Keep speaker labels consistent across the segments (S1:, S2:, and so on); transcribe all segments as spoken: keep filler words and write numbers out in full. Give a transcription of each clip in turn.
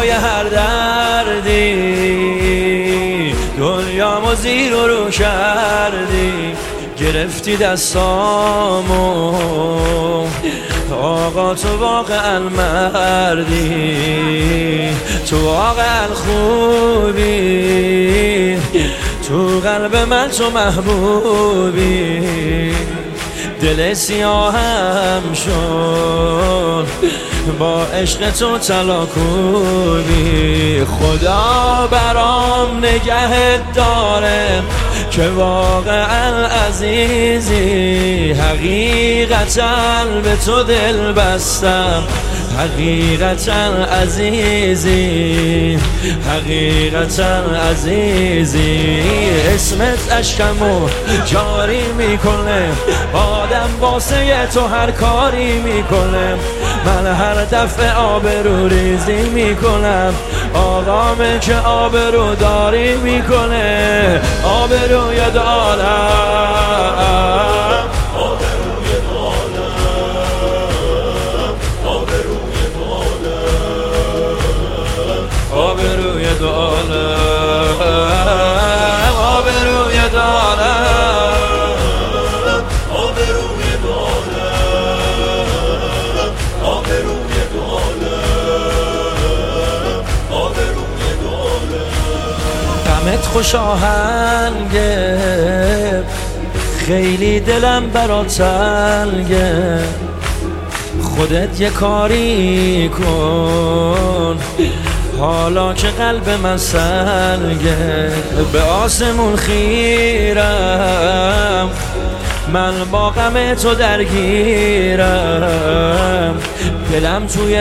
S1: دوای هر دردی، دنیامو زیر و رو کردی، گرفتی دستامو آقا تو واقعا مردی، تو واقعا خوبی، تو قلب من تو محبوبی، دل سیاهم شد با عشق تو طلا کوبی. خدا برام نگهت داره که واقعا عزیزی، حقیقتا به تو دل بستم، حقیقتا عزیزی، حقیقتا عزیزی. اسمت اشکمو جاری میکنه، آدم واسه تو هر کاری میکنه، من هر دفعه آبرو ریزی میکنم، آقامه که آبرو داری میکنه، آبروی دارم، آبروی دارم، آبروی دارم، آبروی دارم، آبروی دارم، آبروی دارم، آبروی دارم، آبروی دارم. غمت خوش آهنگه، خیلی دلم برات تنگه، خودت یه کاری کن حالا که قلب من سنگه، به آسمون خیرم، من با غم تو درگیرم، دلم توی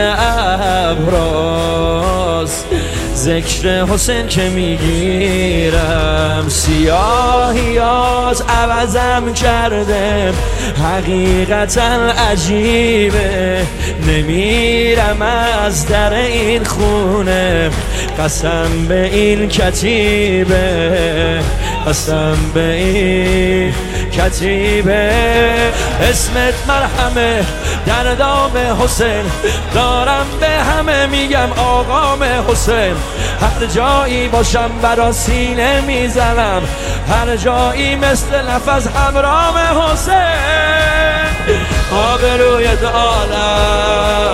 S1: ابراز ذکر حسین که میگیرم، سیاهیات عوضم کرده، حقیقتا عجیبه، نمیرم از در این خونه، قسم به این کتیبه، قسم به این کتیبه. اسمت مرهمه در دام حسین، دارم به همه میگم آقام حسین، هر جایی باشم برا سینه میزنم، هر جایی مثل نفس همرام حسین، آبروی دارم،